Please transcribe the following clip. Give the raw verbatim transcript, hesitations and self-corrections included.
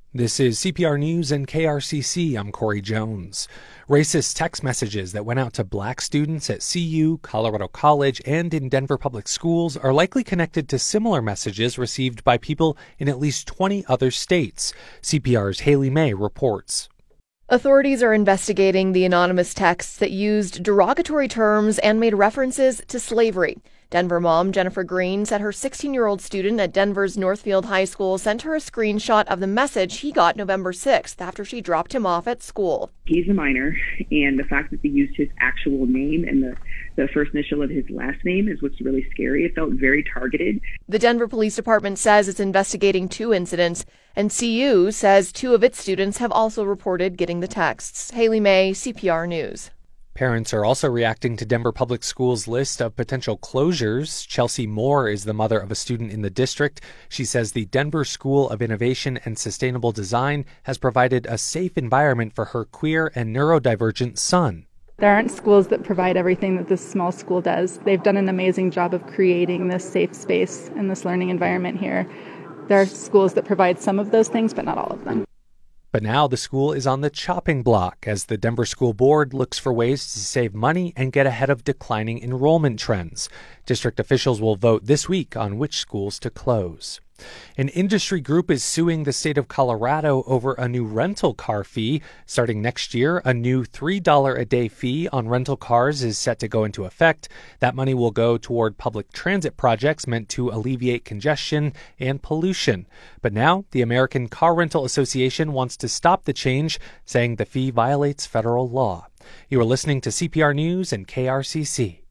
This is C P R News and K R C C. I'm Corey Jones. Racist text messages that went out to black students at C U, Colorado College, and in Denver Public Schools are likely connected to similar messages received by people in at least twenty other states. C P R's Haley May reports. Authorities are investigating the anonymous texts that used derogatory terms and made references to slavery. Denver mom Jennifer Green said her sixteen-year-old student at Denver's Northfield High School sent her a screenshot of the message he got November sixth after she dropped him off at school. He's a minor, and the fact that they used his actual name and the, the first initial of his last name is what's really scary. It felt very targeted. The Denver Police Department says it's investigating two incidents, and C U says two of its students have also reported getting the texts. Haley May, C P R News. Parents are also reacting to Denver Public Schools' list of potential closures. Chelsea Moore is the mother of a student in the district. She says the Denver School of Innovation and Sustainable Design has provided a safe environment for her queer and neurodivergent son. There aren't schools that provide everything that this small school does. They've done an amazing job of creating this safe space and this learning environment here. There are schools that provide some of those things, but not all of them. But now the school is on the chopping block as the Denver School Board looks for ways to save money and get ahead of declining enrollment trends. District officials will vote this week on which schools to close. An industry group is suing the state of Colorado over a new rental car fee. Starting next year, a new three dollars a day fee on rental cars is set to go into effect. That money will go toward public transit projects meant to alleviate congestion and pollution. But now, the American Car Rental Association wants to stop the change, saying the fee violates federal law. You are listening to C P R News and K R C C.